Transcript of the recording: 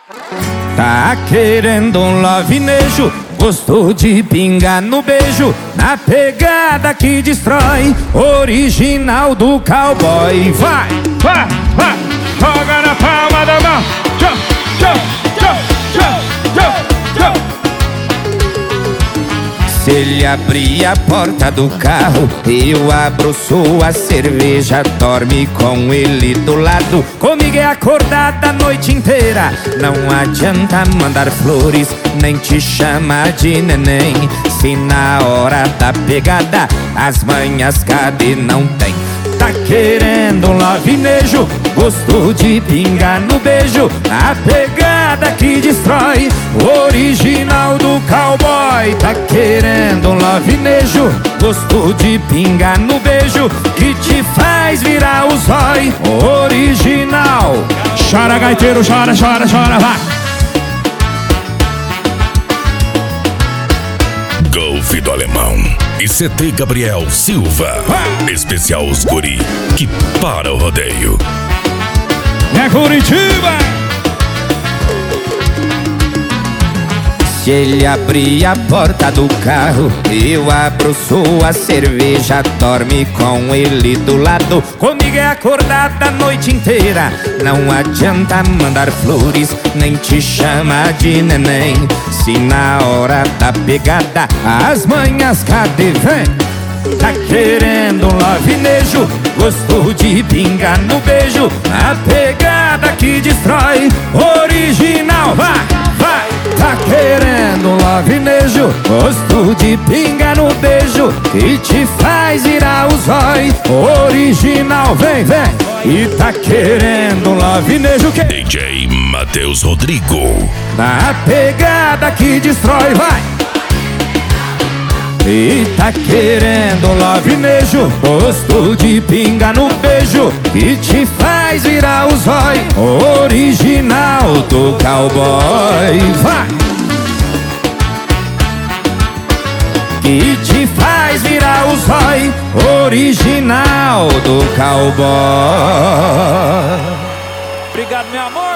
Tá querendo um lovinejo, gostou de pingar no beijo, na pegada que destrói, original do cowboy. Vai, vai, vai, joga na palma da mão. Tchau, tchau, tchau, tchau, tchau, tchau. Se ele abrir a porta do carro, eu abro sua cerveja, dorme com ele do lado. Comigo é acordada a noite inteira, não adianta mandar flores, nem te chamar de neném. Se na hora da pegada as manhas cadê não tem. Tá querendo um lovinejo, gostou de pingar no beijo, a pegada que destrói, original do cowboy. Tá querendo um lovinejo, gostou de pingar no beijo, que te faz virar o zói, original. Chora gaiteiro, chora, chora, chora, vai. Golfe do Alemão e CT Gabriel Silva. Especial os guri que para o rodeio. É Curitiba! Se ele abrir a porta do carro, eu abro sua cerveja, dorme com ele do lado. Comigo é acordada a noite inteira, não adianta mandar flores, nem te chamar de neném. Se na hora da pegada as manhas cadê vem. Tá querendo um lovinejo, gostou de pingar no beijo, a pegada que destrói, original, vai, vai. Tá querendo um lovinejo, gostou de pingar no beijo, que te faz virar o zói, original, vem, vem. E tá querendo um lovinejo que DJ Matheus Rodrigo. na pegada que destrói, vai. E tá querendo um lovinejo, gosto de pinga no beijo, que te faz virar o zói, original do cowboy. Vai! Que te faz virar o zói, original do cowboy. Obrigado, meu amor.